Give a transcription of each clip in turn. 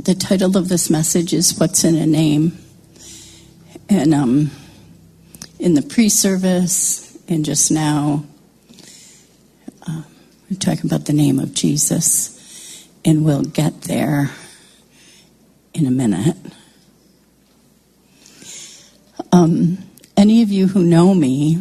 The title of this message is What's in a Name? And in the pre-service and just now, we're talking about the name of Jesus, and we'll get there in a minute. Any of you who know me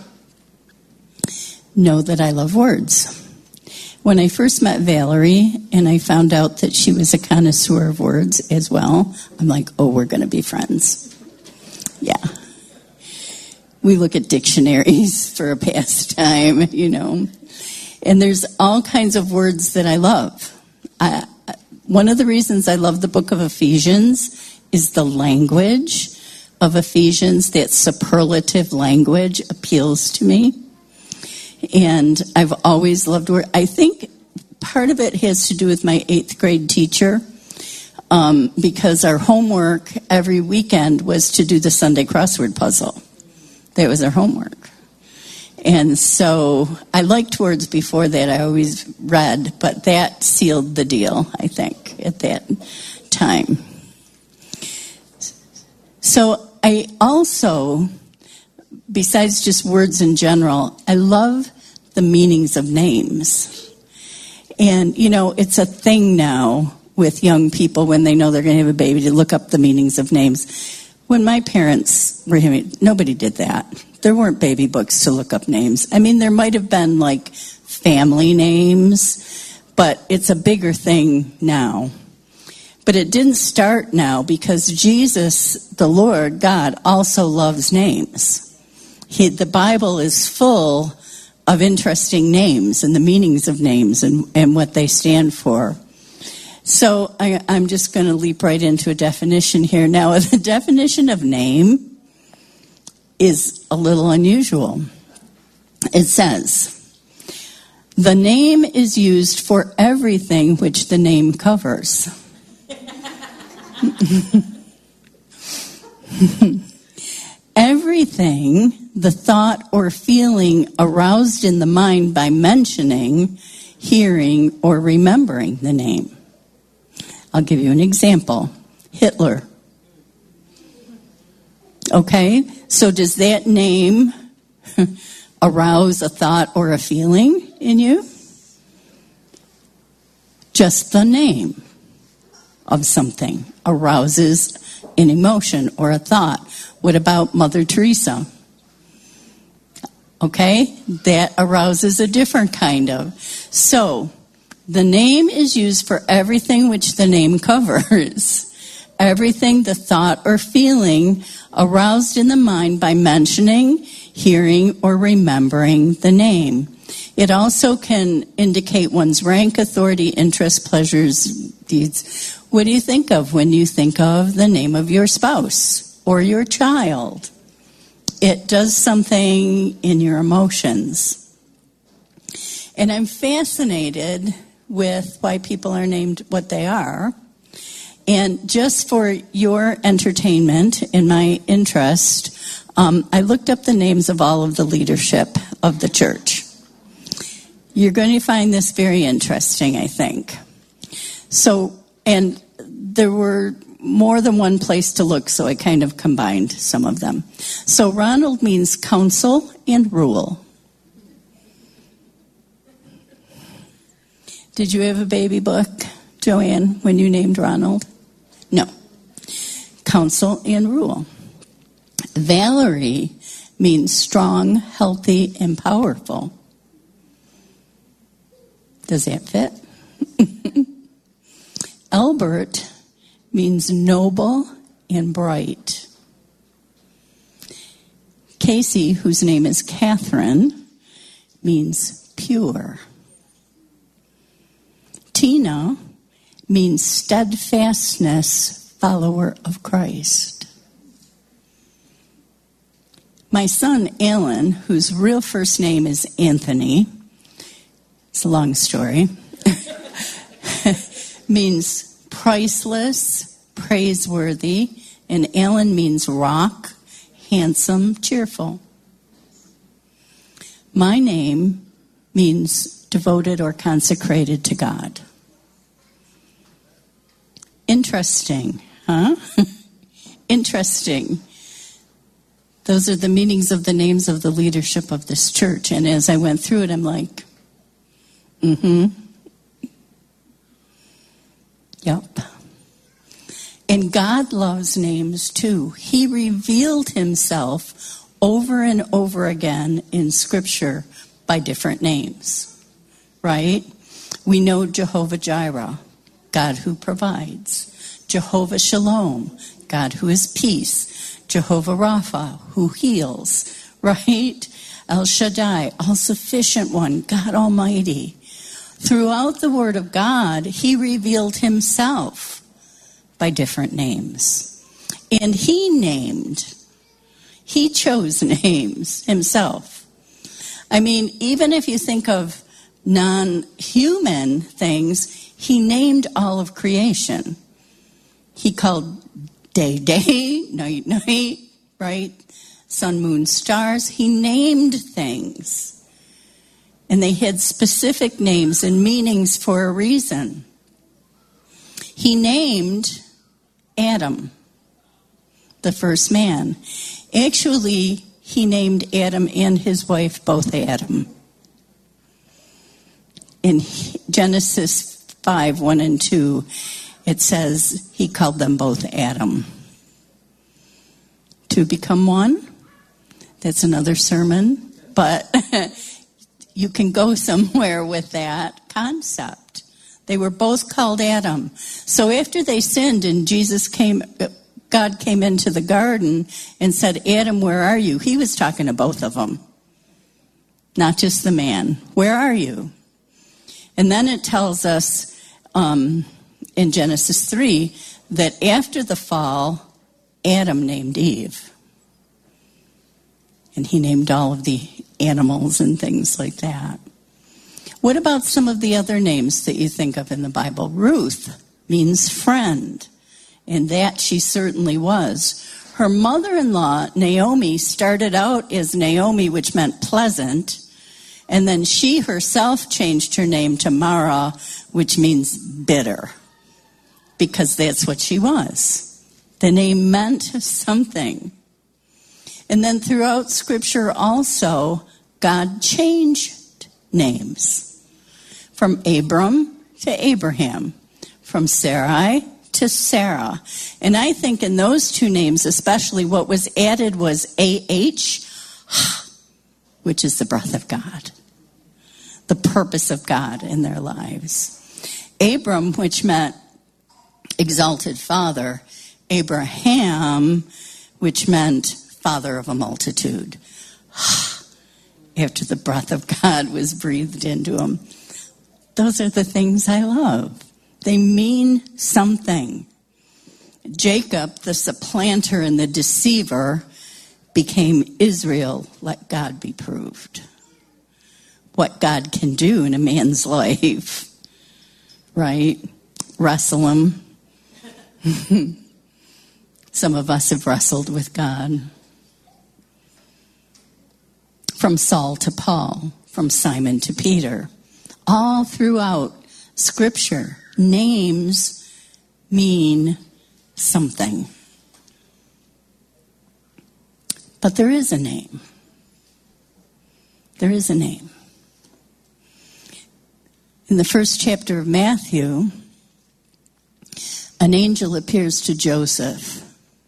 know that I love words. When I first met Valerie and I found out that she was a connoisseur of words as well, I'm like, oh, we're going to be friends. Yeah. We look at dictionaries for a pastime, And there's all kinds of words that I love. One of the reasons I love the book of Ephesians is the language of Ephesians. That superlative language appeals to me. And I've always loved words. I think part of it has to do with my 8th grade teacher, because our homework every weekend was to do the Sunday crossword puzzle. That was our homework. And so I liked words before that. I always read, but that sealed the deal, I think, at that time. So I also, besides just words in general, I love the meanings of names. And, it's a thing now with young people when they know they're going to have a baby to look up the meanings of names. When my parents were here, nobody did that. There weren't baby books to look up names. I mean, there might have been like family names, but it's a bigger thing now. But it didn't start now because Jesus, the Lord God, also loves names. The Bible is full of interesting names and the meanings of names and what they stand for. So I'm just going to leap right into a definition here. Now, the definition of name is a little unusual. It says, the name is used for everything which the name covers. Everything, the thought or feeling aroused in the mind by mentioning, hearing, or remembering the name. I'll give you an example. Hitler. Okay, so does that name arouse a thought or a feeling in you? Just the name of something arouses an emotion or a thought. What about Mother Teresa? Okay, that arouses a different kind of. So, the name is used for everything which the name covers. Everything, the thought or feeling aroused in the mind by mentioning, hearing, or remembering the name. It also can indicate one's rank, authority, interest, pleasures, deeds. What do you think of when you think of the name of your spouse or your child? It does something in your emotions. And I'm fascinated with why people are named what they are. And just for your entertainment and my interest, I looked up the names of all of the leadership of the church. You're going to find this very interesting, I think. So, and there were more than one place to look, so I kind of combined some of them. So Ronald means counsel and rule. Did you have a baby book, Joanne, when you named Ronald? No. Counsel and rule. Valerie means strong, healthy, and powerful. Does that fit? Albert means noble and bright. Casey, whose name is Catherine, means pure. Tina means steadfastness, follower of Christ. My son, Alan, whose real first name is Anthony, it's a long story, means priceless, praiseworthy, and Alan means rock, handsome, cheerful. My name means devoted or consecrated to God. Interesting, huh? Interesting. Those are the meanings of the names of the leadership of this church. And as I went through it, I'm like, yep. And God loves names too. He revealed himself over and over again in Scripture by different names, right? We know Jehovah Jireh, God who provides. Jehovah Shalom, God who is peace. Jehovah Rapha, who heals, right? El Shaddai, all-sufficient one, God Almighty. Throughout the Word of God, he revealed himself by different names. And he chose names himself. I mean, even if you think of non-human things, he named all of creation. He called day, day, night, night, right? Sun, moon, stars. He named things. And they had specific names and meanings for a reason. He named Adam, the first man. Actually, he named Adam and his wife both Adam. In Genesis 5, 1 and 2, it says he called them both Adam. To become one, that's another sermon, but you can go somewhere with that concept. They were both called Adam. So after they sinned and God came into the garden and said, Adam, where are you? He was talking to both of them, not just the man. Where are you? And then it tells us in Genesis 3 that after the fall, Adam named Eve. And he named all of the animals and things like that. What about some of the other names that you think of in the Bible? Ruth means friend, and that she certainly was. Her mother-in-law, Naomi, started out as Naomi, which meant pleasant, and then she herself changed her name to Mara, which means bitter, because that's what she was. The name meant something. And then throughout Scripture also, God changed names. From Abram to Abraham. From Sarai to Sarah. And I think in those two names, especially what was added was A-H, which is the breath of God. The purpose of God in their lives. Abram, which meant exalted father. Abraham, which meant father of a multitude. After the breath of God was breathed into him. Those are the things I love. They mean something. Jacob, the supplanter and the deceiver, became Israel, let God be proved. What God can do in a man's life. Right? Wrestle him. Some of us have wrestled with God. From Saul to Paul, from Simon to Peter. All throughout Scripture, names mean something. But there is a name. There is a name. In the first chapter of Matthew, an angel appears to Joseph.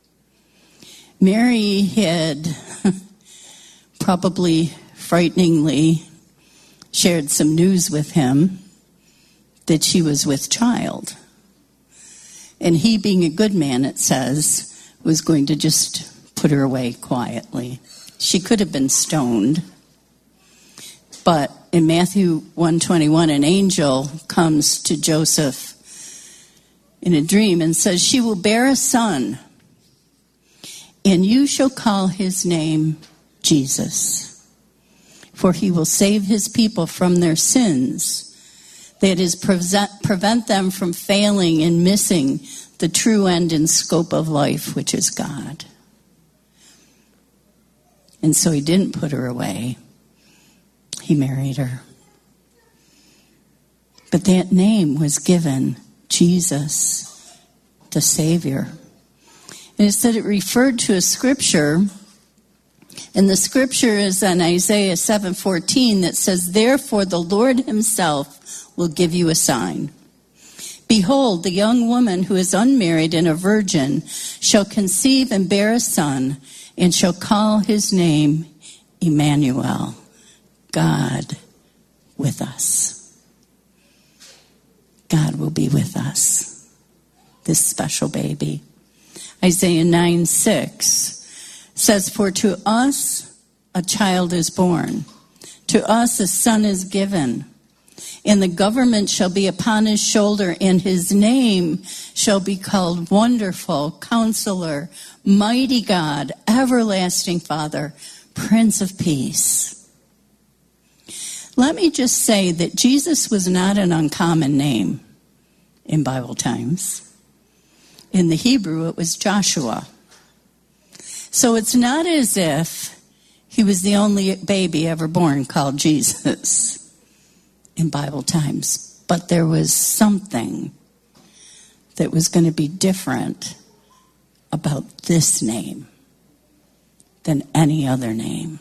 Mary had probably frighteningly shared some news with him that she was with child. And he, being a good man, it says, was going to just put her away quietly. She could have been stoned. But in Matthew 1:21, an angel comes to Joseph in a dream and says, she will bear a son, and you shall call his name Jesus. For he will save his people from their sins. That is, prevent them from failing and missing the true end and scope of life, which is God. And so he didn't put her away. He married her. But that name was given, Jesus, the Savior. And it said it referred to a scripture, and the scripture is in Isaiah 7:14 that says, "Therefore the Lord himself will give you a sign. Behold, the young woman who is unmarried and a virgin shall conceive and bear a son, and shall call his name Emmanuel," God with us. God will be with us, this special baby. Isaiah 9:6 says, "For to us a child is born, to us a son is given, and the government shall be upon his shoulder, and his name shall be called Wonderful, Counselor, Mighty God, Everlasting Father, Prince of Peace." Let me just say that Jesus was not an uncommon name in Bible times. In the Hebrew, it was Joshua. So it's not as if he was the only baby ever born called Jesus in Bible times. But there was something that was going to be different about this name than any other name.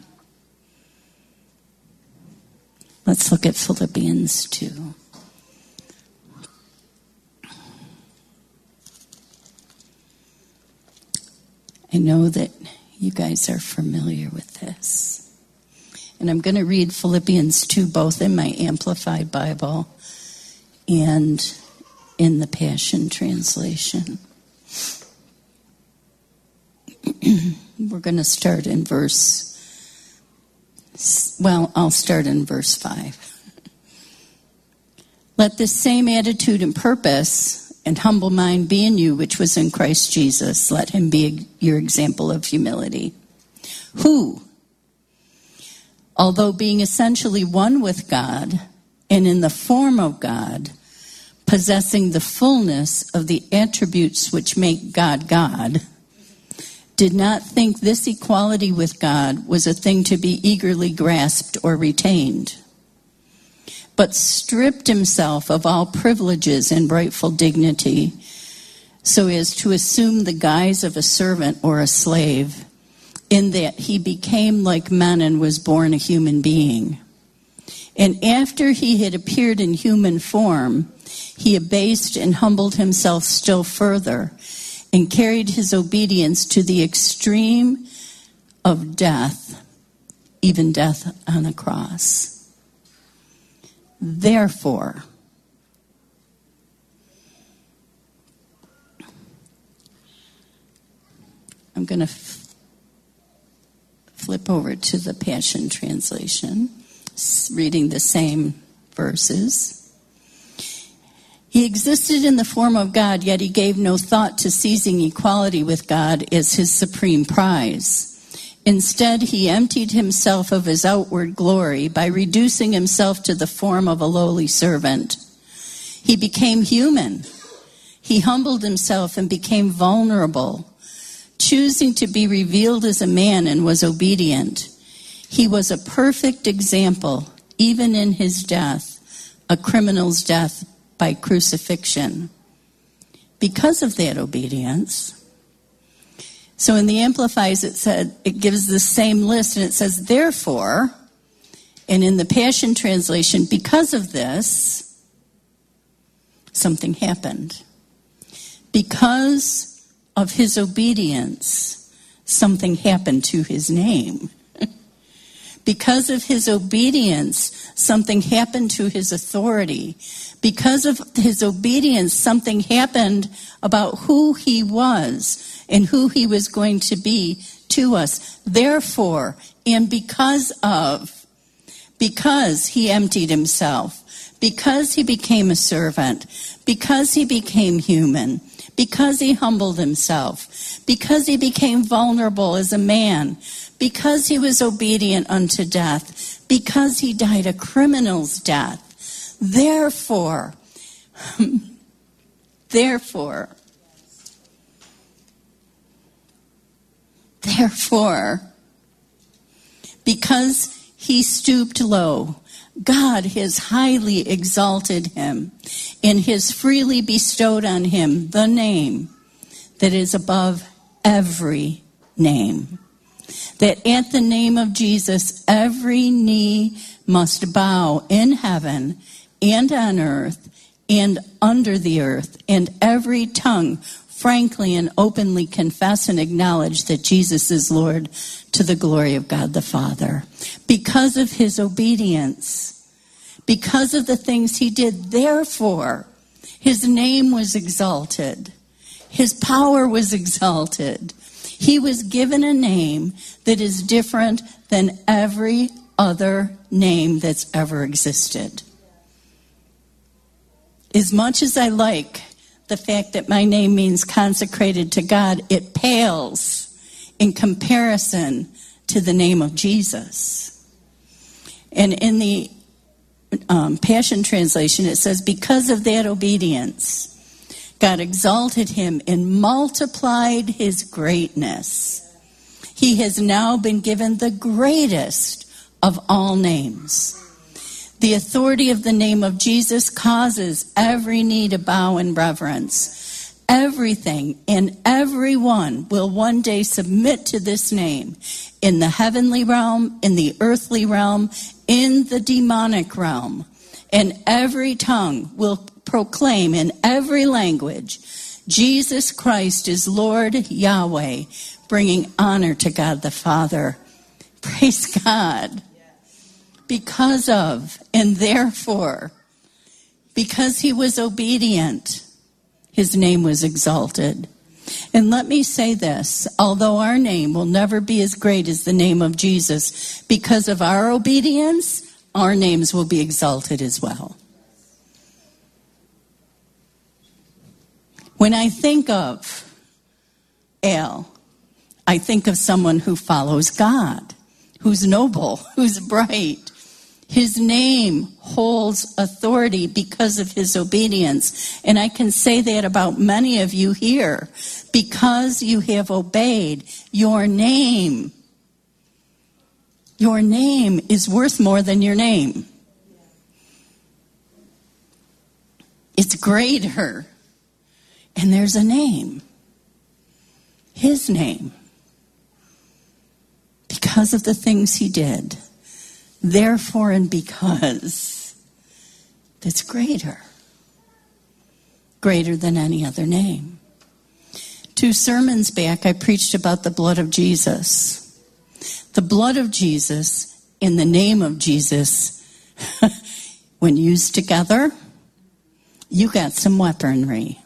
Let's look at Philippians 2. I know that you guys are familiar with this. And I'm going to read Philippians 2 both in my Amplified Bible and in the Passion Translation. We're going to start in I'll start in verse 5. "Let this same attitude and purpose and humble mind be in you, which was in Christ Jesus. Let him be your example of humility. Who, although being essentially one with God and in the form of God, possessing the fullness of the attributes which make God God, did not think this equality with God was a thing to be eagerly grasped or retained, but stripped himself of all privileges and rightful dignity, so as to assume the guise of a servant or a slave, in that he became like men and was born a human being. And after he had appeared in human form, he abased and humbled himself still further, and carried his obedience to the extreme of death, even death on a cross. Therefore, I'm going to flip over to the Passion Translation, reading the same verses. "He existed in the form of God, yet he gave no thought to seizing equality with God as his supreme prize. Instead, he emptied himself of his outward glory by reducing himself to the form of a lowly servant. He became human. He humbled himself and became vulnerable, choosing to be revealed as a man, and was obedient. He was a perfect example, even in his death, a criminal's death by crucifixion. Because of that obedience." So in the Amplifies, it gives the same list, and it says, "Therefore," and in the Passion Translation, "because of this, something happened." Because of his obedience, something happened to his name. Because of his obedience, something happened to his authority. Because of his obedience, something happened about who he was and who he was going to be to us. Therefore, and because he emptied himself, because he became a servant, because he became human, because he humbled himself, because he became vulnerable as a man, because he was obedient unto death, because he died a criminal's death. Therefore, because he stooped low, God has highly exalted him and has freely bestowed on him the name that is above every name. That at the name of Jesus, every knee must bow in heaven and on earth and under the earth, and every tongue frankly and openly confess and acknowledge that Jesus is Lord to the glory of God the Father. Because of his obedience, because of the things he did, therefore, his name was exalted. His power was exalted. He was given a name that is different than every other name that's ever existed. As much as I like the fact that my name means consecrated to God, it pales in comparison to the name of Jesus. And in the Passion Translation, it says, because of that obedience, God exalted him and multiplied his greatness. He has now been given the greatest of all names. The authority of the name of Jesus causes every knee to bow in reverence. Everything and everyone will one day submit to this name in the heavenly realm, in the earthly realm, in the demonic realm. And every tongue will proclaim in every language, Jesus Christ is Lord Yahweh, bringing honor to God the Father. Praise God. Because of, and therefore, because he was obedient, his name was exalted. And let me say this, although our name will never be as great as the name of Jesus, because of our obedience, our names will be exalted as well. When I think of Al, I think of someone who follows God, who's noble, who's bright. His name holds authority because of his obedience. And I can say that about many of you here. Because you have obeyed, your name is worth more than your name. It's greater. And there's a name. His name. Because of the things he did. Therefore and because. That's greater. Greater than any other name. 2 sermons back, I preached about the blood of Jesus. The blood of Jesus, in the name of Jesus, when used together, you got some weaponry.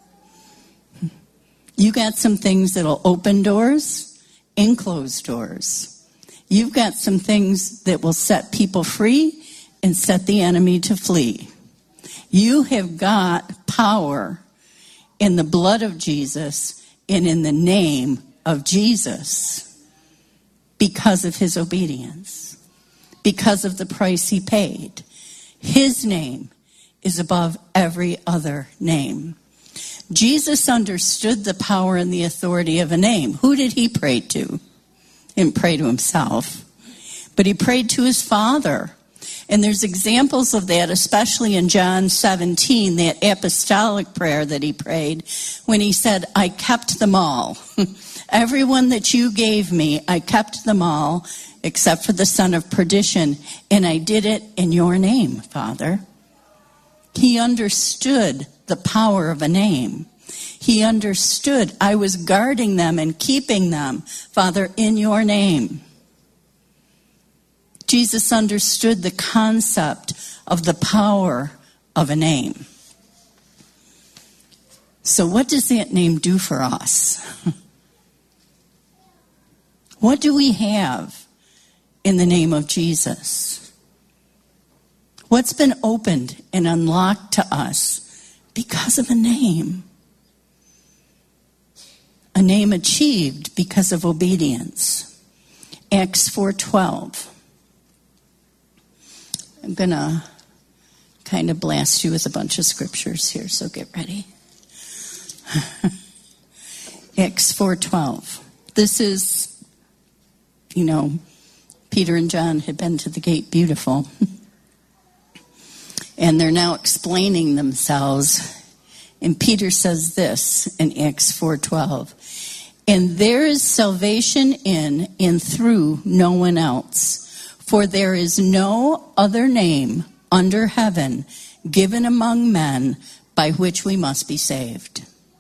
You got some things that'll open doors and close doors. You've got some things that will set people free and set the enemy to flee. You have got power in the blood of Jesus and in the name of Jesus because of his obedience, because of the price he paid. His name is above every other name. Jesus understood the power and the authority of a name. Who did he pray to? He didn't pray to himself, but he prayed to his Father. And there's examples of that, especially in John 17, that apostolic prayer that he prayed when he said, I kept them all. Everyone that you gave me, I kept them all, except for the son of perdition. And I did it in your name, Father. He understood the power of a name. He understood I was guarding them and keeping them, Father, in your name. Jesus understood the concept of the power of a name. So what does that name do for us? What do we have in the name of Jesus? What's been opened and unlocked to us because of a name? A name achieved because of obedience. Acts 4:12. I'm going to kind of blast you with a bunch of scriptures here, so get ready. Acts 4:12. This is, Peter and John had been to the gate beautiful. And they're now explaining themselves And Peter says this in Acts 4:12. And there is salvation in and through no one else. For there is no other name under heaven given among men by which we must be saved.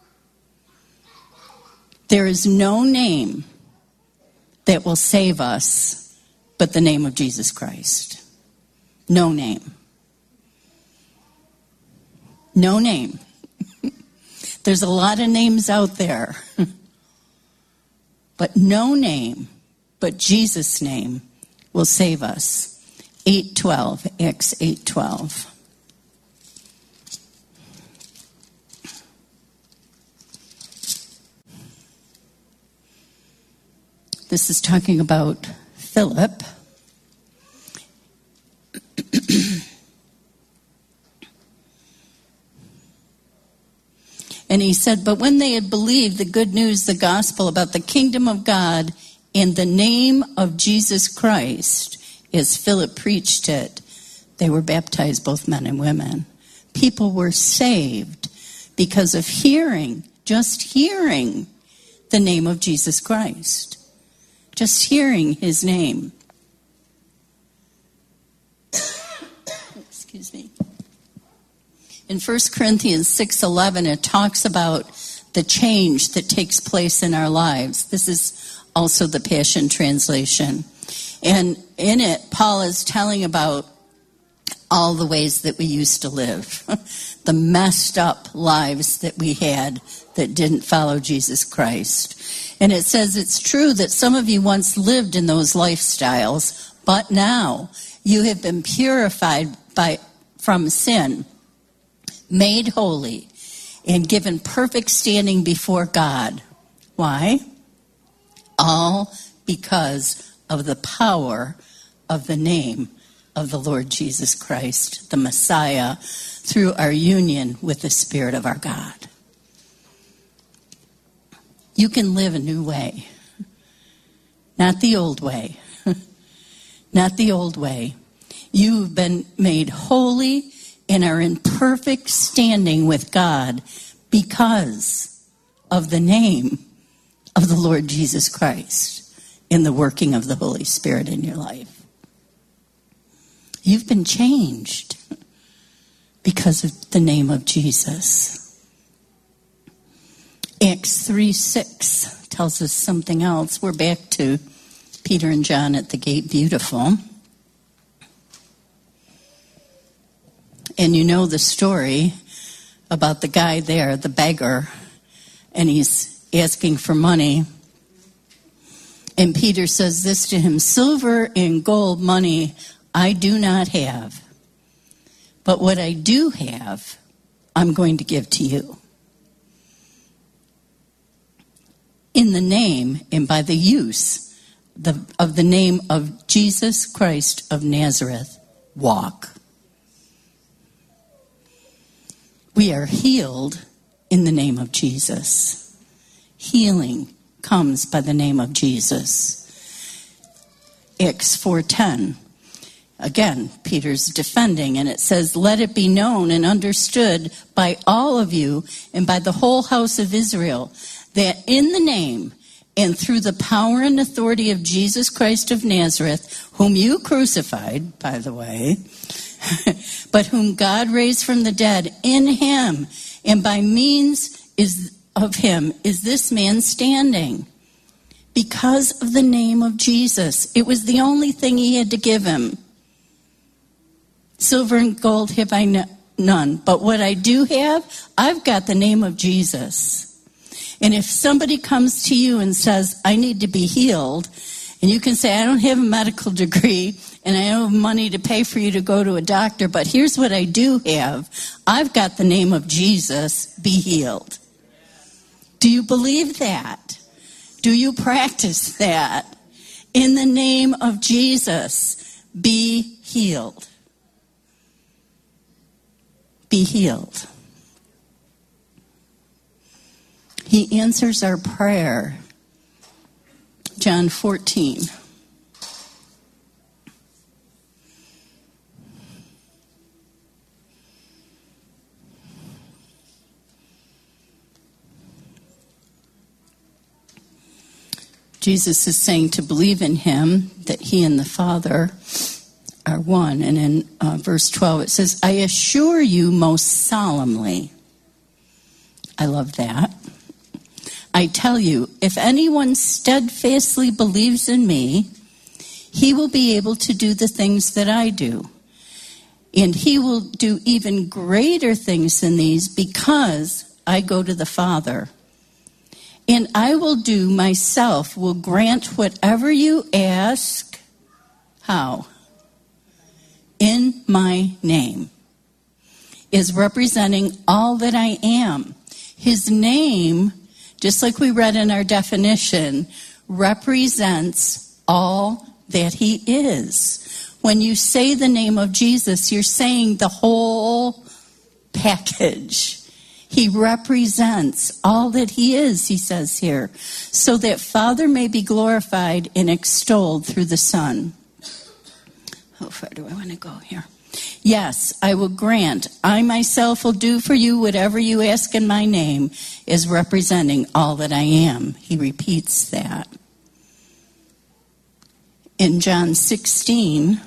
There is no name that will save us but the name of Jesus Christ. No name. No name. There's a lot of names out there. But no name but Jesus' name will save us. 8:12, Acts 8:12. This is talking about Philip. And he said, but when they had believed the good news, the gospel about the kingdom of God in the name of Jesus Christ, as Philip preached it, they were baptized, both men and women. People were saved because of hearing, just hearing the name of Jesus Christ. Just hearing his name. Excuse me. In 1 Corinthians 6:11, it talks about the change that takes place in our lives. This is also the Passion Translation. And in it, Paul is telling about all the ways that we used to live, the messed up lives that we had that didn't follow Jesus Christ. And it says it's true that some of you once lived in those lifestyles, but now you have been purified from sin, made holy, and given perfect standing before God. Why? All because of the power of the name of the Lord Jesus Christ, the Messiah, through our union with the Spirit of our God. You can live a new way. Not the old way. Not the old way. You've been made holy and are in perfect standing with God because of the name of the Lord Jesus Christ in the working of the Holy Spirit in your life. You've been changed because of the name of Jesus. Acts 3:6 tells us something else. We're back to Peter and John at the Gate Beautiful. And you know the story about the guy there, the beggar, and he's asking for money. And Peter says this to him, silver and gold money I do not have, but what I do have, I'm going to give to you. In the name and by the use of the name of Jesus Christ of Nazareth, walk. We are healed in the name of Jesus. Healing comes by the name of Jesus. Acts 4:10. Again, Peter's defending, and it says, let it be known and understood by all of you and by the whole house of Israel that in the name and through the power and authority of Jesus Christ of Nazareth, whom you crucified, by the way, but whom God raised from the dead, in him and by means of him is this man standing. Because of the name of Jesus. It was the only thing he had to give him. Silver and gold have I none, but what I do have, I've got the name of Jesus. And if somebody comes to you and says, I need to be healed, and you can say, I don't have a medical degree, and I don't have money to pay for you to go to a doctor, but here's what I do have. I've got the name of Jesus, be healed. Do you believe that? Do you practice that? In the name of Jesus, be healed. Be healed. He answers our prayer. John 14. Jesus is saying to believe in him, that he and the Father are one. And in verse 12 it says, I assure you most solemnly. I love that. I tell you, if anyone steadfastly believes in me, he will be able to do the things that I do. And he will do even greater things than these because I go to the Father. And I will do myself, will grant whatever you ask. How? In my name. Is representing all that I am. His name, just like we read in our definition, represents all that he is. When you say the name of Jesus, you're saying the whole package. He represents all that he is, he says here, so that Father may be glorified and extolled through the Son. How far do I want to go here? Yes, I will grant. I myself will do for you whatever you ask in my name, is representing all that I am. He repeats that. In John 16,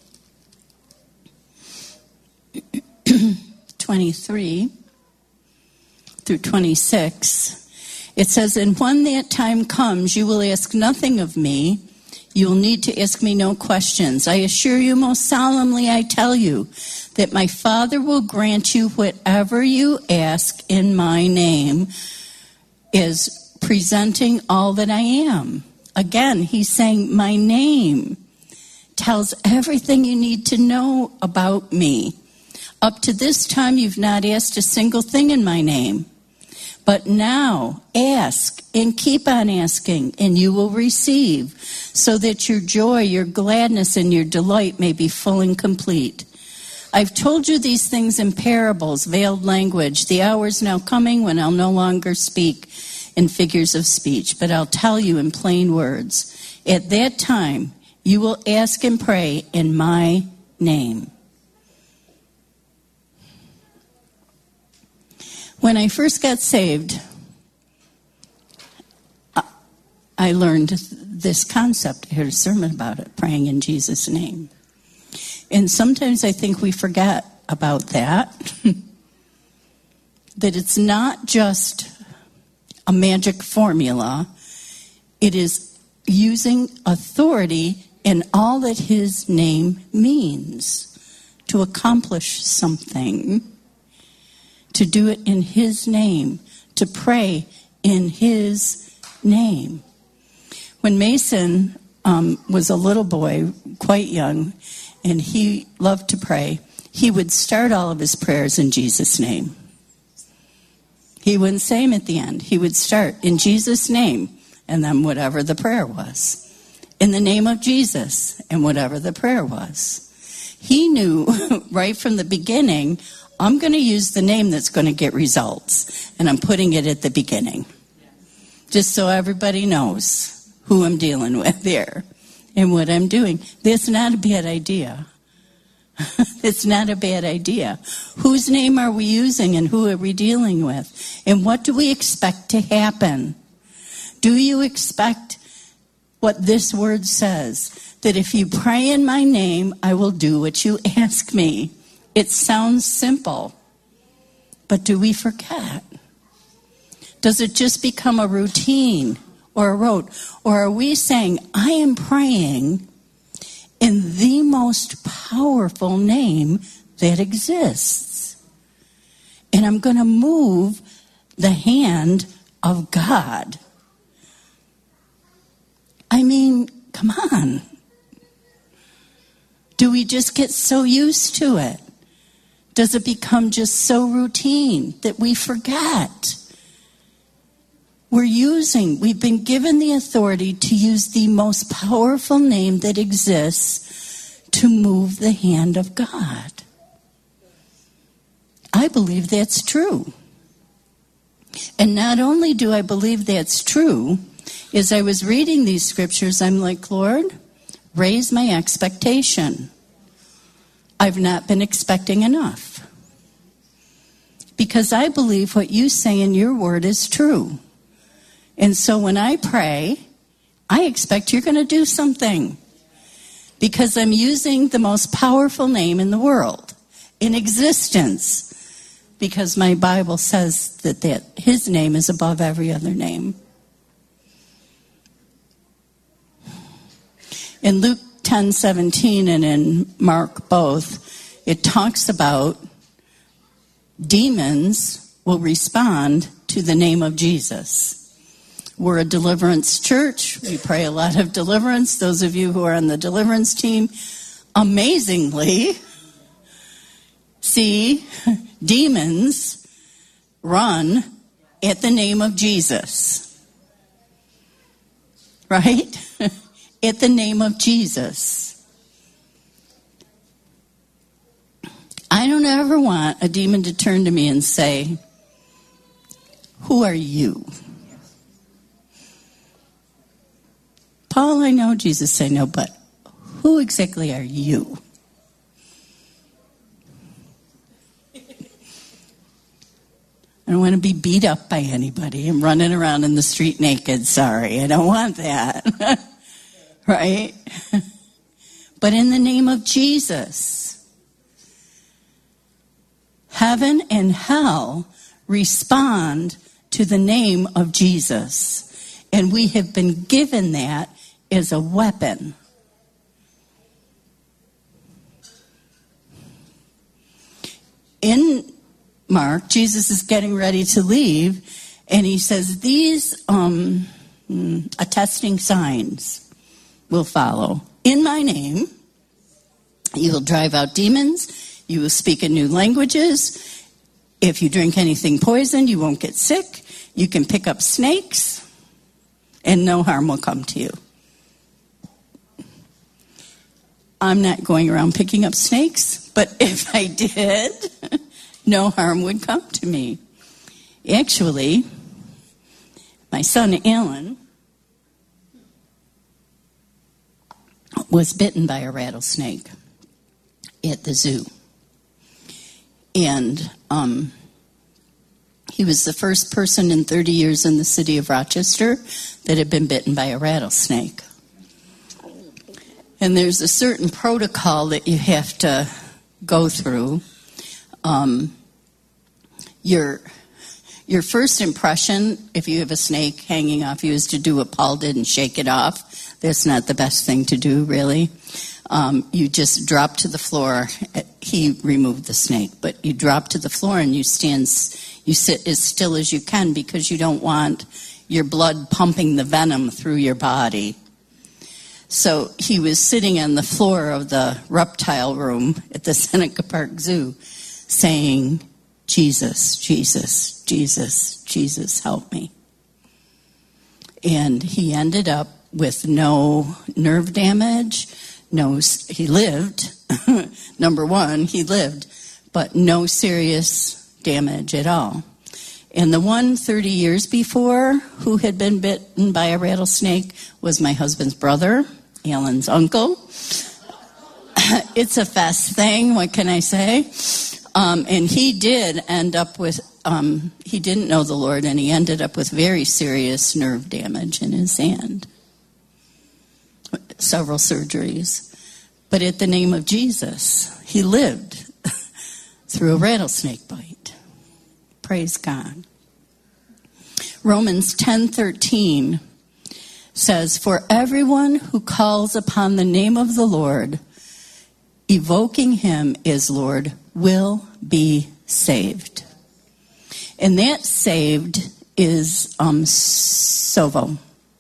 23 through 26, it says, and when that time comes, you will ask nothing of me. You will need to ask me no questions. I assure you most solemnly, I tell you, that my Father will grant you whatever you ask in my name, is presenting all that I am. Again, he's saying my name tells everything you need to know about me. Up to this time, you've not asked a single thing in my name. But now ask and keep on asking, and you will receive, so that your joy, your gladness, and your delight may be full and complete. I've told you these things in parables, veiled language. The hour is now coming when I'll no longer speak in figures of speech, but I'll tell you in plain words. At that time, you will ask and pray in my name. When I first got saved, I learned this concept. I heard a sermon about it, praying in Jesus' name. And sometimes I think we forget about that, that it's not just a magic formula. It is using authority in all that his name means to accomplish something. To do it in his name, to pray in his name. When Mason was a little boy, quite young, and he loved to pray, he would start all of his prayers in Jesus' name. He wouldn't say them at the end. He would start in Jesus' name, and then whatever the prayer was. In the name of Jesus, and whatever the prayer was. He knew right from the beginning, I'm going to use the name that's going to get results, and I'm putting it at the beginning, just so everybody knows who I'm dealing with there and what I'm doing. That's not a bad idea. It's not a bad idea. Whose name are we using, and who are we dealing with? And what do we expect to happen? Do you expect what this word says, that if you pray in my name, I will do what you ask me? It sounds simple, but do we forget? Does it just become a routine or a rote? Or are we saying, I am praying in the most powerful name that exists, and I'm going to move the hand of God? I mean, come on. Do we just get so used to it? Does it become just so routine that we forget? We've been given the authority to use the most powerful name that exists to move the hand of God. I believe that's true. And not only do I believe that's true, as I was reading these scriptures, I'm like, Lord, raise my expectation. I've not been expecting enough. Because I believe what you say in your word is true. And so when I pray, I expect you're going to do something. Because I'm using the most powerful name in the world, in existence. Because my Bible says that his name is above every other name. In Luke 10:17 and in Mark both, it talks about demons will respond to the name of Jesus. We're a deliverance church. We pray a lot of deliverance. Those of you who are on the deliverance team, amazingly, see demons run at the name of Jesus. Right? At the name of Jesus. I don't ever want a demon to turn to me and say, "Who are you?" Paul, I know. Jesus, I know. But who exactly are you? I don't want to be beat up by anybody and running around in the street naked. Sorry, I don't want that. Right? But in the name of Jesus, heaven and hell respond to the name of Jesus. And we have been given that as a weapon. In Mark, Jesus is getting ready to leave, and he says, these attesting signs will follow. In my name, you will drive out demons, you will speak in new languages. If you drink anything poisoned, you won't get sick. You can pick up snakes, and no harm will come to you. I'm not going around picking up snakes, but if I did, no harm would come to me. Actually, my son Alan was bitten by a rattlesnake at the zoo. And he was the first person in 30 years in the city of Rochester that had been bitten by a rattlesnake. And there's a certain protocol that you have to go through. Your first impression, if you have a snake hanging off you, is to do what Paul did and shake it off. That's not the best thing to do, really. You just drop to the floor. He removed the snake, but you drop to the floor and you sit as still as you can because you don't want your blood pumping the venom through your body. So he was sitting on the floor of the reptile room at the Seneca Park Zoo saying, "Jesus, Jesus, Jesus, Jesus, help me." And he ended up with no nerve damage. He lived. Number one, he lived, but no serious damage at all. And the one 30 years before who had been bitten by a rattlesnake was my husband's brother, Alan's uncle. It's a fast thing, what can I say? And he did end up with, he didn't know the Lord, and he ended up with very serious nerve damage in his hand. Several surgeries. But at the name of Jesus, he lived through a rattlesnake bite. Praise God. Romans 10:13 says, "For everyone who calls upon the name of the Lord, evoking him as Lord, will be saved." And that saved is sozo.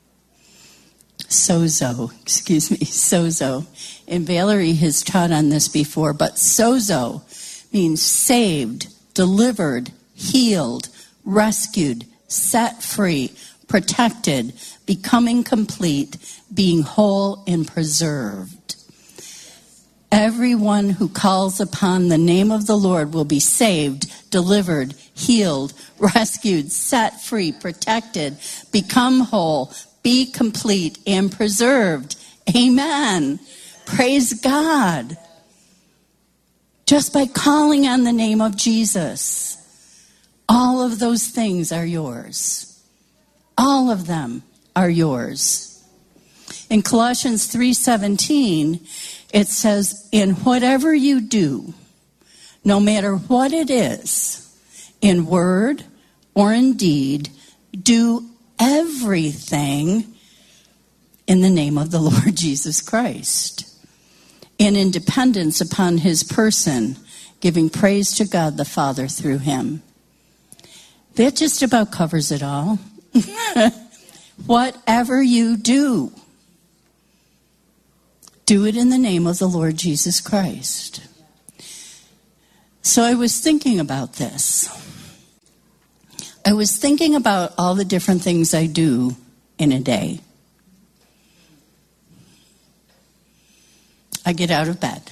And Valerie has taught on this before, but sozo means saved, delivered, healed, rescued, set free, protected, becoming complete, being whole and preserved. Everyone who calls upon the name of the Lord will be saved, delivered, healed, rescued, set free, protected, become whole, be complete, and preserved. Amen. Praise God. Just by calling on the name of Jesus, all of those things are yours. All of them are yours. In Colossians 3:17, it says, in whatever you do, no matter what it is, in word or in deed, do everything in the name of the Lord Jesus Christ, and in dependence upon his person, giving praise to God the Father through him. That just about covers it all. Whatever you do, do it in the name of the Lord Jesus Christ. So I was thinking about this. I was thinking about all the different things I do in a day. I get out of bed.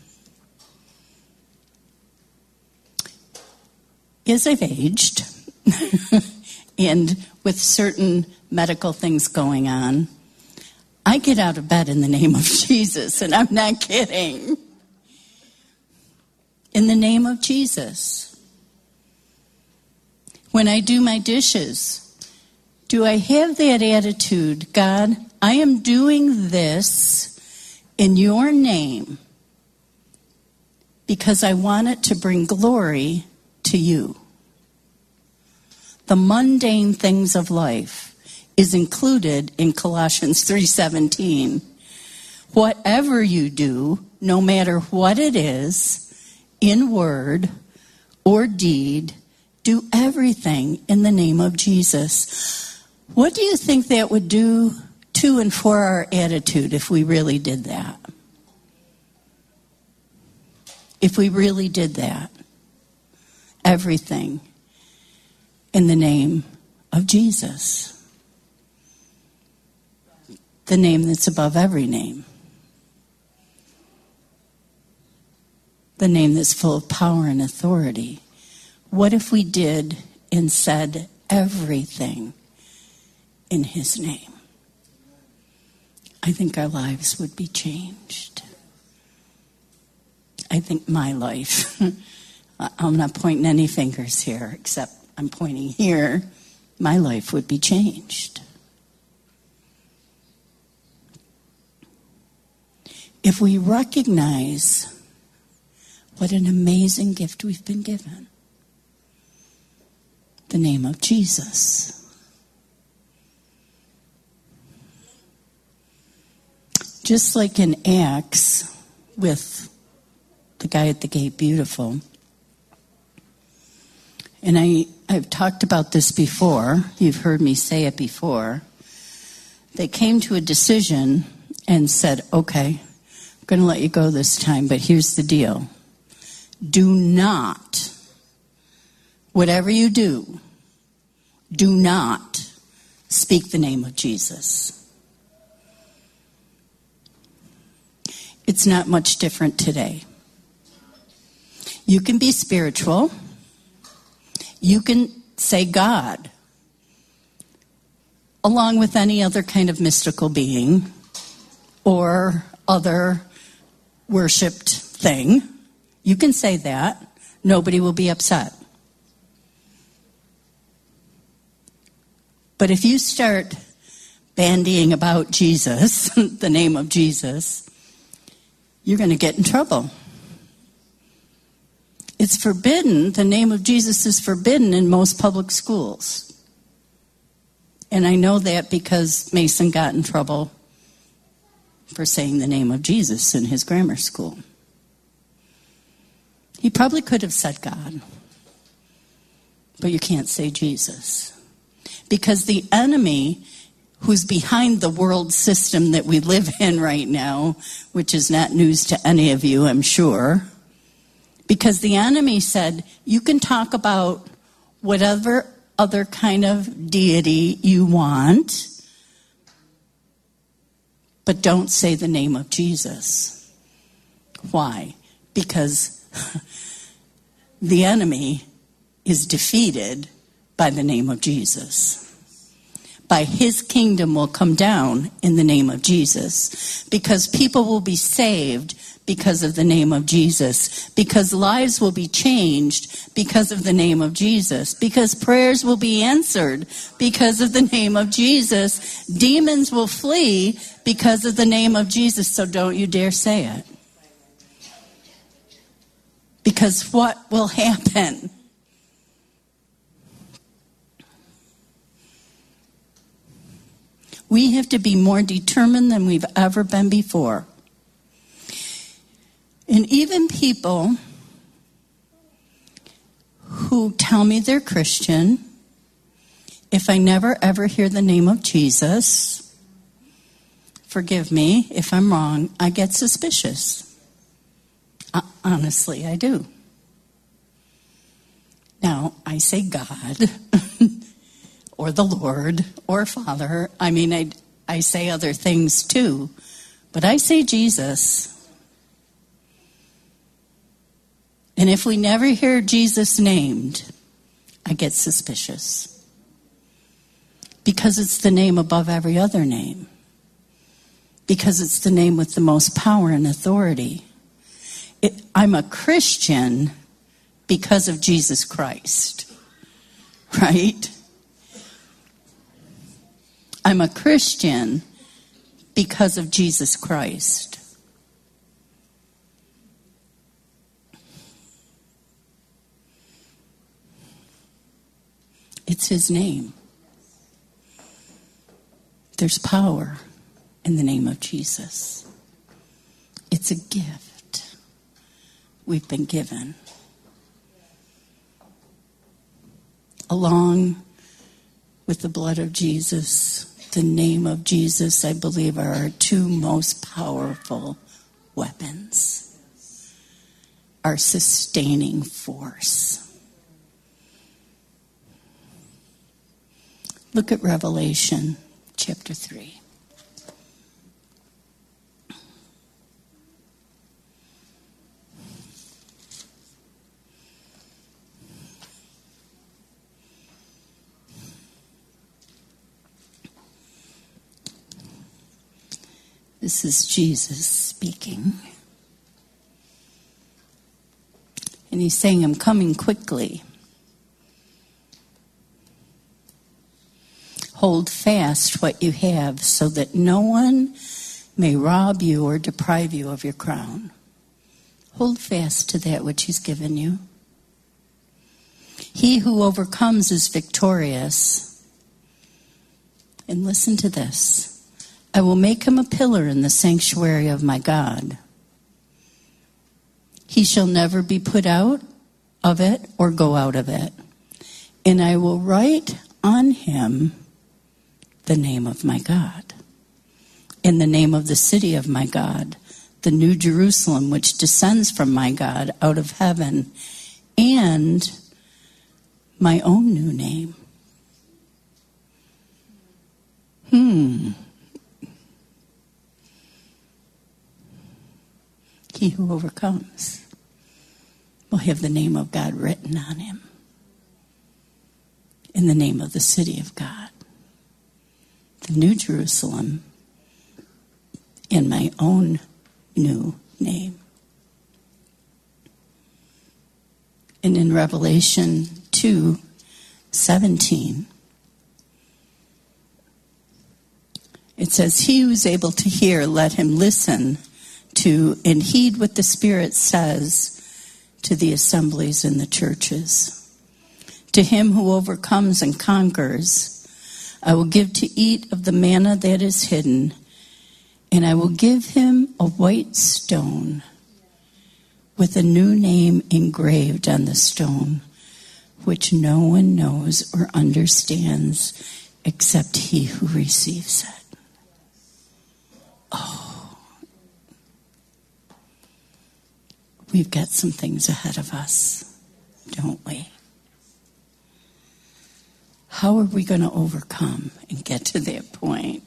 As I've aged, and with certain medical things going on, I get out of bed in the name of Jesus, and I'm not kidding. In the name of Jesus. When I do my dishes, do I have that attitude, God, I am doing this in your name because I want it to bring glory to you. The mundane things of life is included in Colossians 3:17. Whatever you do, no matter what it is, in word or deed, do everything in the name of Jesus. What do you think that would do to and for our attitude if we really did that? If we really did that. Everything in the name of Jesus. The name that's above every name. The name that's full of power and authority. What if we did and said everything in his name? I think our lives would be changed. I think my life, I'm not pointing any fingers here, except I'm pointing here, my life would be changed. If we recognize what an amazing gift we've been given, the name of Jesus. Just like in Acts with the guy at the gate, Beautiful. And I've talked about this before. You've heard me say it before. They came to a decision and said, okay, I'm going to let you go this time, but here's the deal. Do not, whatever you do not speak the name of Jesus. It's not much different today. You can be spiritual. You can say God, along with any other kind of mystical being or other worshipped thing. You can say that. Nobody will be upset. But if you start bandying about Jesus, the name of Jesus, you're going to get in trouble. It's forbidden. The name of Jesus is forbidden in most public schools. And I know that because Mason got in trouble for saying the name of Jesus in his grammar school. He probably could have said God, but you can't say Jesus. Because the enemy who's behind the world system that we live in right now, which is not news to any of you, I'm sure, because the enemy said, you can talk about whatever other kind of deity you want, but don't say the name of Jesus. Why? Because the enemy is defeated by the name of Jesus. By his kingdom will come down in the name of Jesus. Because people will be saved because of the name of Jesus, because lives will be changed because of the name of Jesus, because prayers will be answered because of the name of Jesus. Demons will flee because of the name of Jesus, so don't you dare say it. Because what will happen? We have to be more determined than we've ever been before. And even people who tell me they're Christian, if I never ever hear the name of Jesus, forgive me if I'm wrong, I get suspicious. Honestly, I do. Now, I say God, or the Lord, or Father. I mean, I say other things too, but I say Jesus. And if we never hear Jesus named, I get suspicious. Because it's the name above every other name. Because it's the name with the most power and authority. I'm a Christian because of Jesus Christ. Right? I'm a Christian because of Jesus Christ. It's his name. There's power in the name of Jesus. It's a gift we've been given. Along with the blood of Jesus, the name of Jesus, I believe, are our two most powerful weapons. Our sustaining force. Look at Revelation chapter 3. This is Jesus speaking. And he's saying, I'm coming quickly. Hold fast what you have so that no one may rob you or deprive you of your crown. Hold fast to that which he's given you. He who overcomes is victorious. And listen to this. I will make him a pillar in the sanctuary of my God. He shall never be put out of it or go out of it. And I will write on him the name of my God, in the name of the city of my God, the new Jerusalem, which descends from my God out of heaven, and my own new name. He who overcomes will have the name of God written on him, in the name of the city of God, the new Jerusalem, in my own new name. And in Revelation 2:17, it says, he who is able to hear, let him listen to and heed what the Spirit says to the assemblies in the churches. To him who overcomes and conquers, I will give to eat of the manna that is hidden, and I will give him a white stone with a new name engraved on the stone, which no one knows or understands except he who receives it. Oh, we've got some things ahead of us, don't we? How are we going to overcome and get to that point?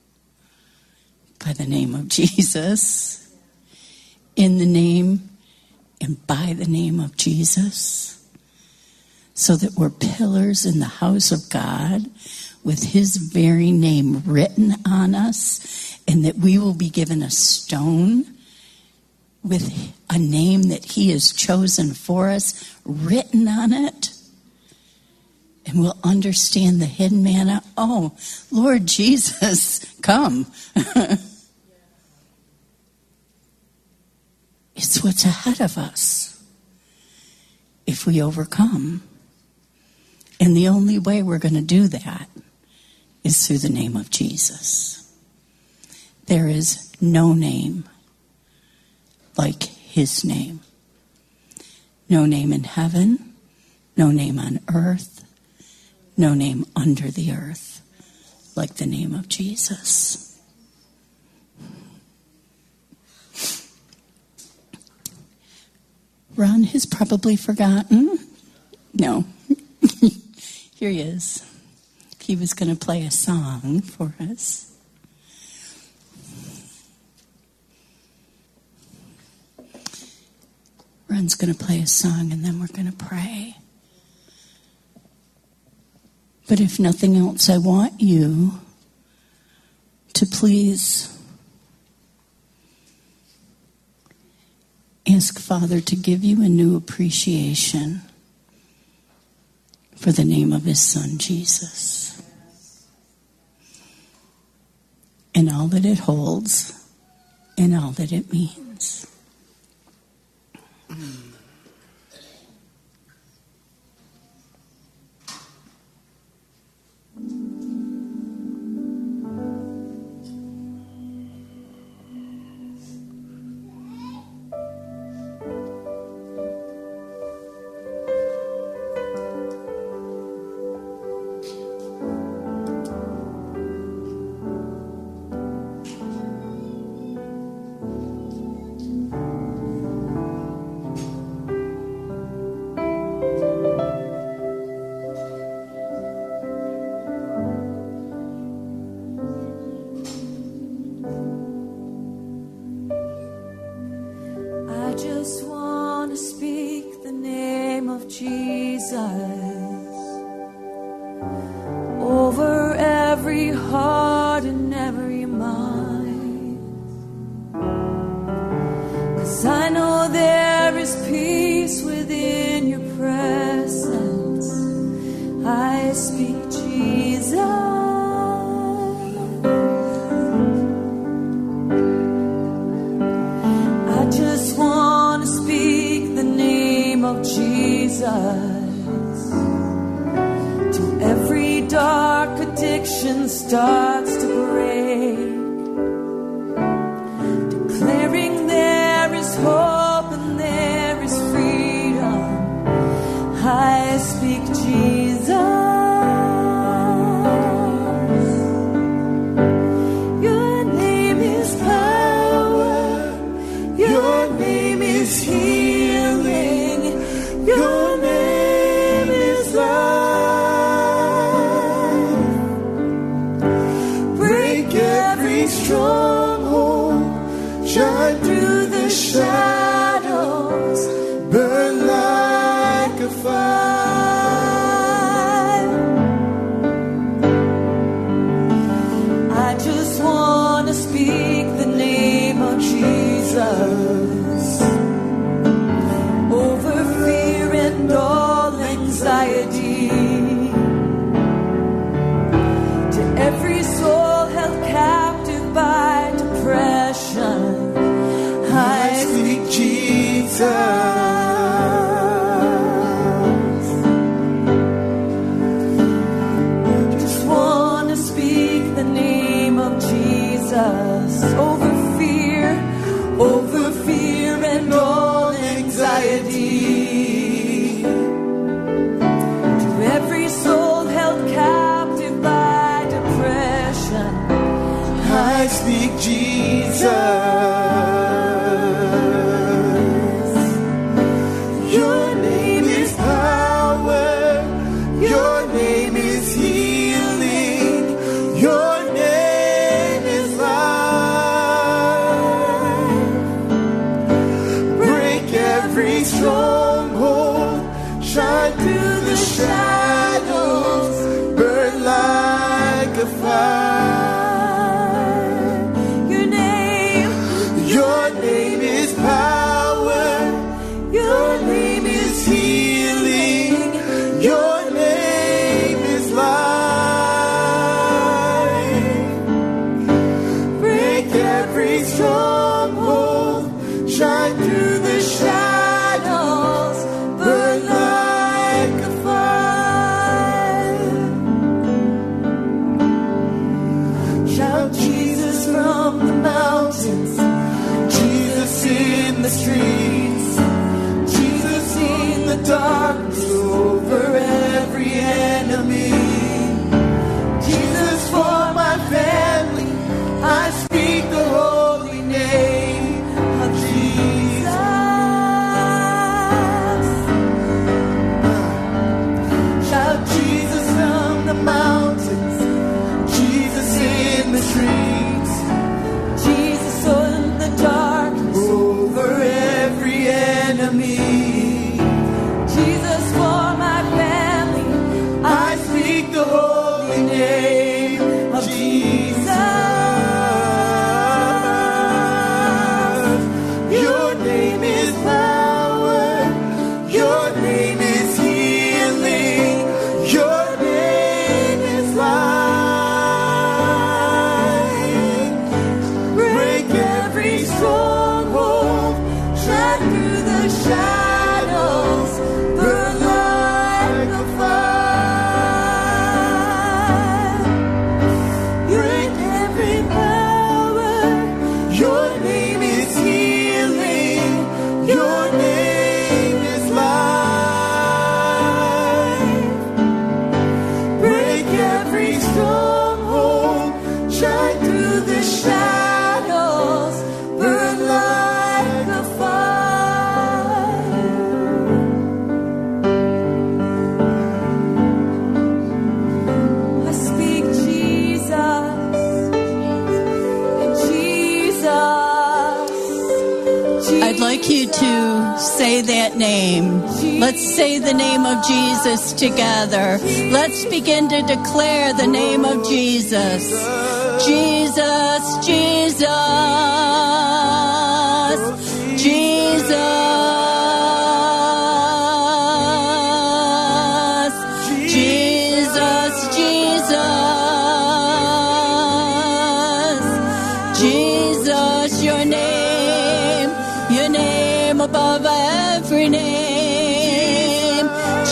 By the name of Jesus, in the name and by the name of Jesus, so that we're pillars in the house of God with his very name written on us, and that we will be given a stone with a name that he has chosen for us written on it. And we'll understand the hidden manna. Oh, Lord Jesus, come. It's what's ahead of us if we overcome. And the only way we're going to do that is through the name of Jesus. There is no name like his name. No name in heaven, no name on earth, no name under the earth like the name of Jesus. Ron has probably forgotten. No. Here he is. He was going to play a song for us. Ron's going to play a song and then we're going to pray. But if nothing else, I want you to please ask Father to give you a new appreciation for the name of his Son, Jesus. And all that it holds and all that it means. Over every heart and every mind, 'cause I know there is peace within your presence. I speak Jesus. I just want to speak the name of Jesus. Every dark addiction starts to break, declaring there is hope and there is freedom. I speak Jesus. Your name is power. Your name is healing. Your name is love. Stronghold, shine through the shadows, burn like a fire. I just want to speak the name of Jesus over fear and all anxiety, to every soul held captive by depression. I speak Jesus. I just want to speak the name of Jesus over fear and all anxiety, to every soul held captive by depression. I speak Jesus. Your name is power. Your name is healing. Your name is life. Break every stronghold. Shine through the shadows. Burn like a fire. Your name is power. the streets. Jesus in the darkness over every enemy. Jesus for my family, I speak the holy name of Jesus. Shout Jesus from the mountains, Jesus in the streets, Jesus in the darkness over every enemy. Jesus for my family, I speak the holy name of Jesus. Your name is power, your name is healing, your name is life. Break every stronghold, shine through the shadows, burn like a fire. Break every power, your name is healing, your name is life. Break every stronghold, shine through the shadows, burn like a fire. I speak Jesus, Jesus. I'd like you to say that name. Let's say the name of Jesus together. Let's begin to declare the name of Jesus. Jesus, Jesus, Jesus, Jesus, Jesus, Jesus, your name above every name,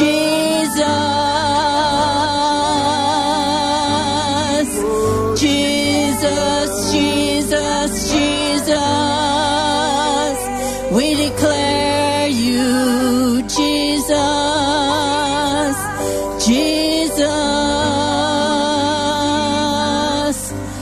Jesus, Jesus, Jesus, Jesus, we declare you, Jesus, Jesus,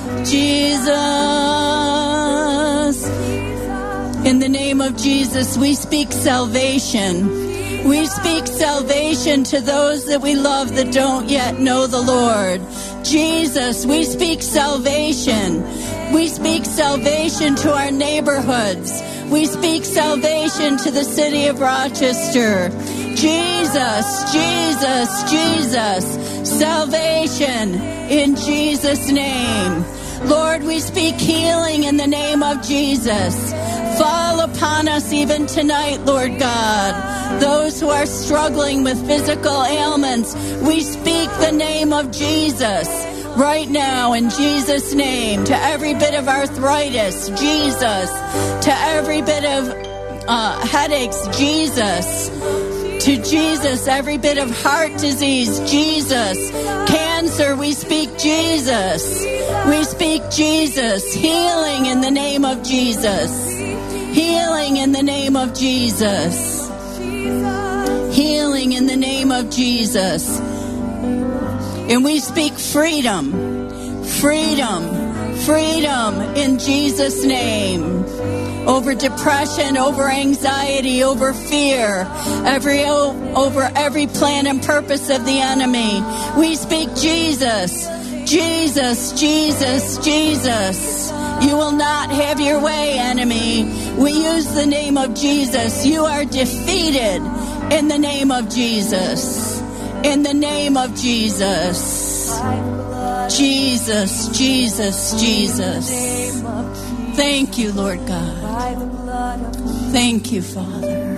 Jesus. In the name of Jesus, we speak salvation. We speak salvation to those that we love that don't yet know the Lord. Jesus, we speak salvation. We speak salvation to our neighborhoods. We speak salvation to the city of Rochester. Jesus, Jesus, Jesus. Salvation in Jesus' name. Lord, we speak healing in the name of Jesus. Fall upon us even tonight, Lord God. Those who are struggling with physical ailments, we speak the name of Jesus right now in Jesus' name. To every bit of arthritis, Jesus. To every bit of headaches, Jesus. To Jesus, every bit of heart disease, Jesus. Cancer, we speak Jesus. We speak Jesus. Healing in the name of Jesus. Healing in the name of Jesus. Healing in the name of Jesus. And we speak freedom. Freedom. Freedom in Jesus' name. Over depression, over anxiety, over fear, over every plan and purpose of the enemy. We speak Jesus. Jesus, Jesus, Jesus. You will not have your way, enemy. We use the name of Jesus. You are defeated in the name of Jesus. In the name of Jesus. Jesus, Jesus, Jesus. Thank you, Lord God. Thank you, Father.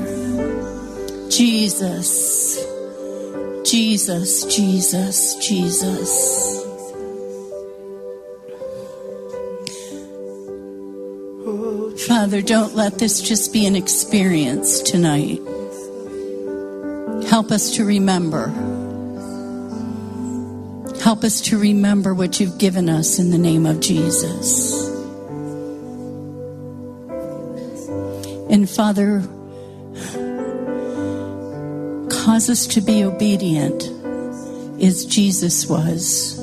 Jesus, Jesus, Jesus, Jesus. Father, don't let this just be an experience tonight. Help us to remember. Help us to remember what you've given us in the name of Jesus. And Father, cause us to be obedient as Jesus was,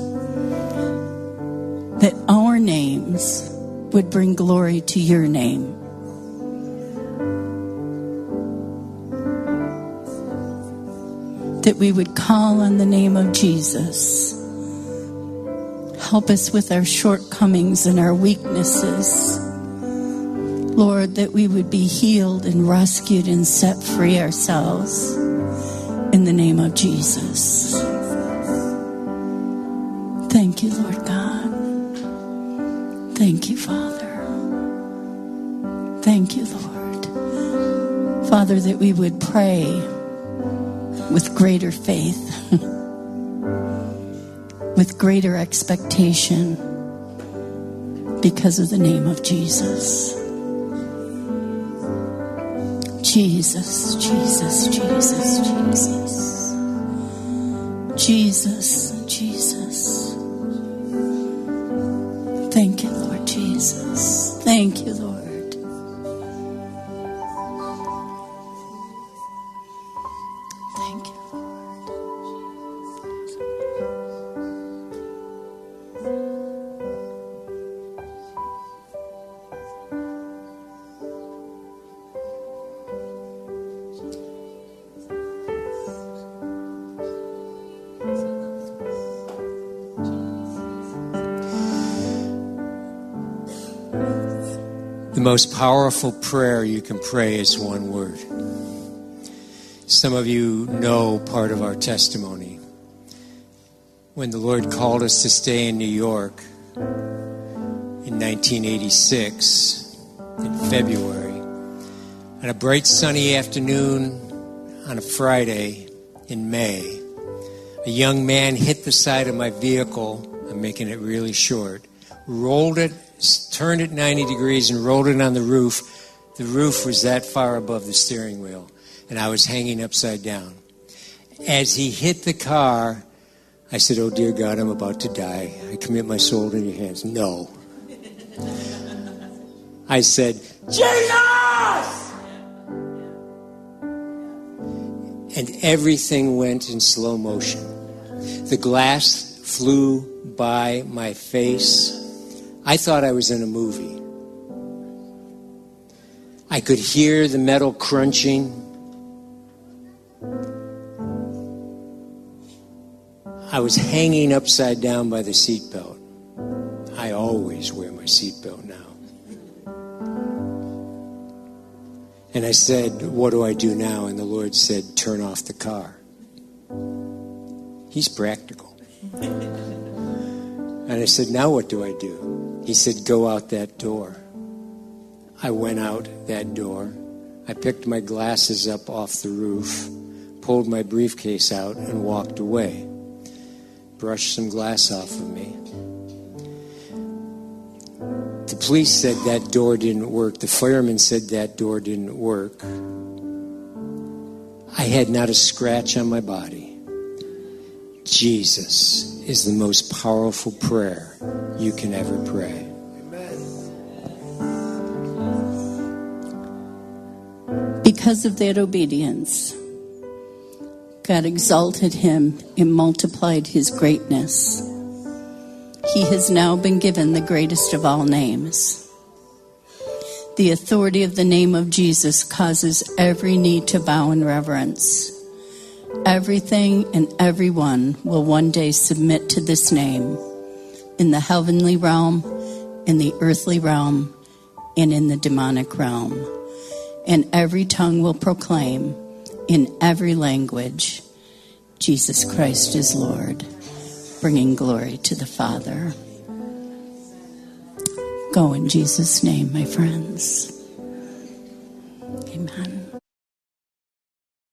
that our names would bring glory to your name. That we would call on the name of Jesus. Help us with our shortcomings and our weaknesses. Lord, that we would be healed and rescued and set free ourselves in the name of Jesus. Thank you, Lord God. Thank you, Father. Thank you, Lord. Father, that we would pray with greater faith, with greater expectation because of the name of Jesus. Jesus, Jesus, Jesus, Jesus. Jesus, Jesus. Thank you, Lord Jesus. Thank you, Lord. Thank you, The most powerful prayer you can pray is one word. Some of you know part of our testimony. When the Lord called us to stay in New York in 1986, in February, on a bright sunny afternoon on a Friday in May, a young man hit the side of my vehicle, I'm making it really short, rolled it, turned it 90 degrees and rolled it on the roof. The roof was that far above the steering wheel, and I was hanging upside down. As he hit the car, I said, "Oh, dear God, I'm about to die. I commit my soul in your hands." No. I said, "Jesus!" And everything went in slow motion. The glass flew by my face. I thought I was in a movie. I could hear the metal crunching. I was hanging upside down by the seatbelt. I always wear my seatbelt now. And I said, "What do I do now?" And the Lord said, "Turn off the car." He's practical. And I said, "Now what do I do?" He said, "Go out that door." I went out that door. I picked my glasses up off the roof, pulled my briefcase out, and walked away. Brushed some glass off of me. The police said that door didn't work. The fireman said that door didn't work. I had not a scratch on my body. Jesus is the most powerful prayer you can ever pray. Because of that obedience, God exalted him and multiplied his greatness. He has now been given the greatest of all names. The authority of the name of Jesus causes every knee to bow in reverence. Everything and everyone will one day submit to this name in the heavenly realm, in the earthly realm, and in the demonic realm. And every tongue will proclaim in every language, Jesus Christ is Lord, bringing glory to the Father. Go in Jesus' name, my friends. Amen.